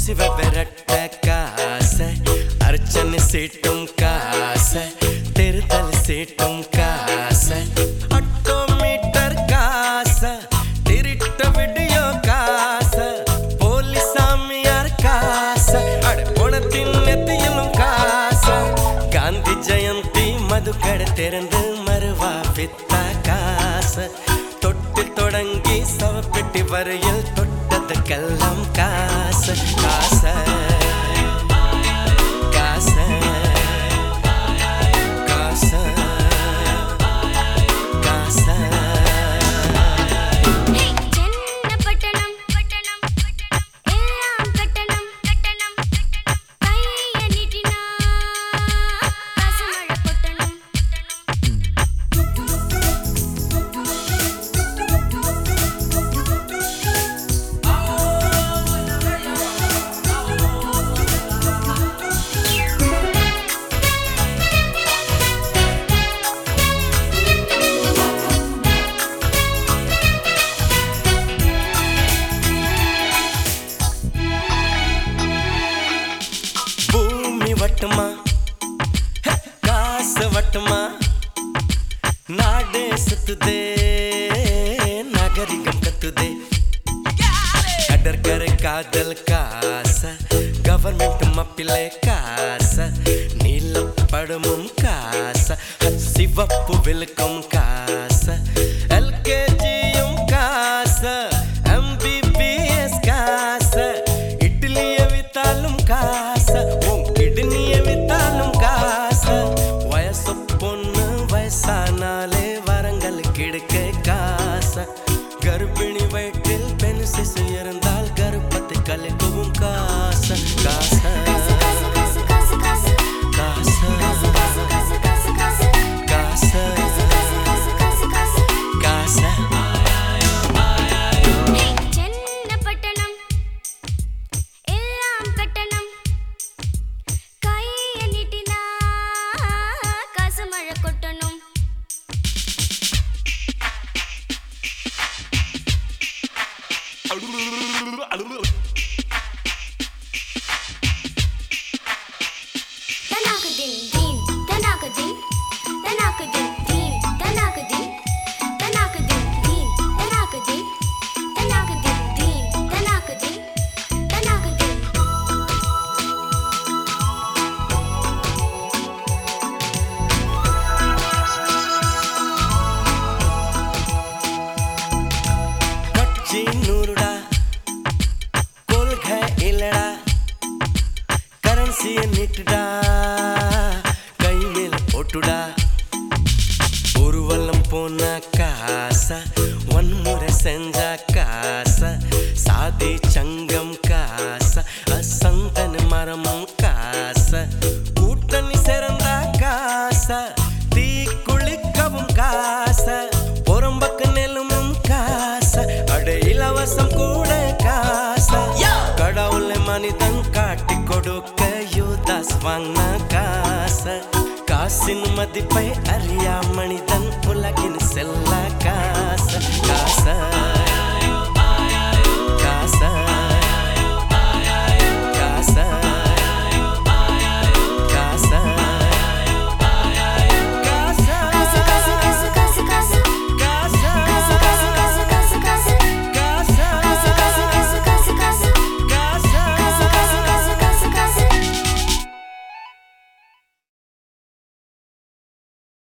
சிவ விரட்ட காசை அர்ச்சனை சீட்டும் காசை தெருதல் சீட்டும் காசை ஆட்டோமீட்டர் காசை திருட்ட வீடியோ காசை போலீஸ் சாமியார் காசை அட போனத்தின் நெத்தியிலும் காசை காந்தி ஜெயந்தி மதுக்கடை திறந்து மறுவா வித்தா காசை தொட்டு தொடங்கி சவப்பெட்டி வரையில் தொட்டதுக்கெல்லாம் காசு காசு காசு காசு காசு வட்டமா காசு வட்டமா நாடே சுத்துதே நாகரிகம் கத்துதே கடற்கரை காதல் காச கவர்மெண்ட் மப்பிலே காச நீலப்படமும் காச சிவப்பு விழுக்கும் காச எல்கேஜியும் காச MBBS காச இட்லிய வித்தாலும் காச வயசானாலே வரங்கள் கிடைக்க காசு கர்ப்பிணி வயிற்றில் பெண் சிசு இருந்தால் கர்ப்பத்தை கலைக்கவும் காசு காசு காசு காசு காசு நூறுடா கொள்கை இல்லடா கரன்சியை நீட்டுடா கை மேல் போட்டுடா ஊர்வலம் போன காசா வன்முறை செஞ்ச காசா சாதி சங்கம் காசா அசந்தன மரமும் காசா கூட்டணி சிறந்த காசா தீ குளிக்கவும் காசா பொறம்பக்கு நெல்லுமும் காசா அட இலவசம் கூட காசா கடவுளை மனிதன் காட்டி கொடுக்க யூதாஸ் வாங்கின காசா காசின் மதிப்பை அறியா மனிதன் உலகின் செல்ல காசா காசா